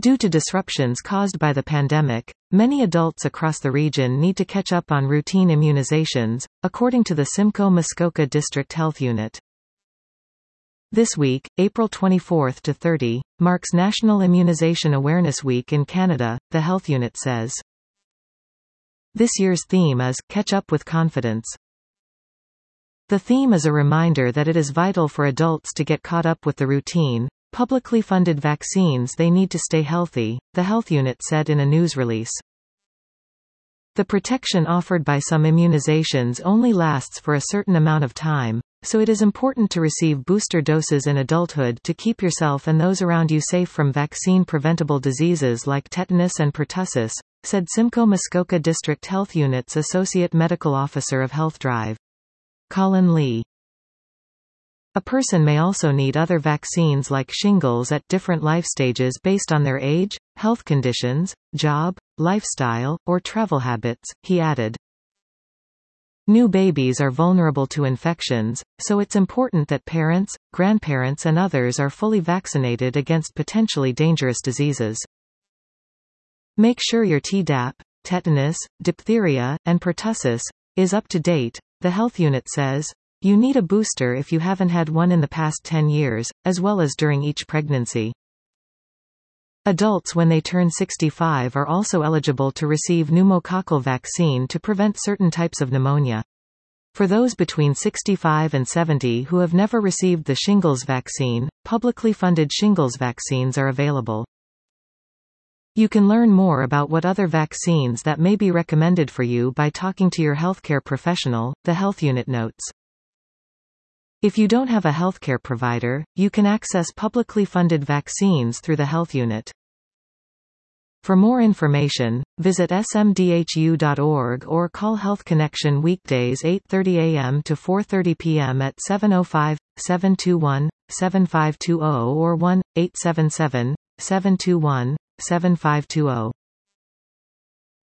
Due to disruptions caused by the pandemic, many adults across the region need to catch up on routine immunizations, according to the Simcoe Muskoka District Health Unit. This week, April 24 to 30, marks National Immunization Awareness Week in Canada, the Health Unit says. This year's theme is, Catch Up with Confidence. The theme is a reminder that it is vital for adults to get caught up with the routine, publicly funded vaccines they need to stay healthy, the Health Unit said in a news release. The protection offered by some immunizations only lasts for a certain amount of time, so it is important to receive booster doses in adulthood to keep yourself and those around you safe from vaccine-preventable diseases like tetanus and pertussis, said Simcoe Muskoka District Health Unit's Associate Medical Officer of Health Drive, Colin Lee. A person may also need other vaccines like shingles at different life stages based on their age, health conditions, job, lifestyle, or travel habits, he added. New babies are vulnerable to infections, so it's important that parents, grandparents and others are fully vaccinated against potentially dangerous diseases. Make sure your Tdap, tetanus, diphtheria, and pertussis, is up to date, the Health Unit says. You need a booster if you haven't had one in the past 10 years, as well as during each pregnancy. Adults when they turn 65 are also eligible to receive pneumococcal vaccine to prevent certain types of pneumonia. For those between 65 and 70 who have never received the shingles vaccine, publicly funded shingles vaccines are available. You can learn more about what other vaccines that may be recommended for you by talking to your healthcare professional, the Health Unit notes. If you don't have a healthcare provider, you can access publicly funded vaccines through the Health Unit. For more information, visit smdhu.org or call Health Connection weekdays 8:30 a.m. to 4:30 p.m. at 705-721-7520 or 1-877-721-7520.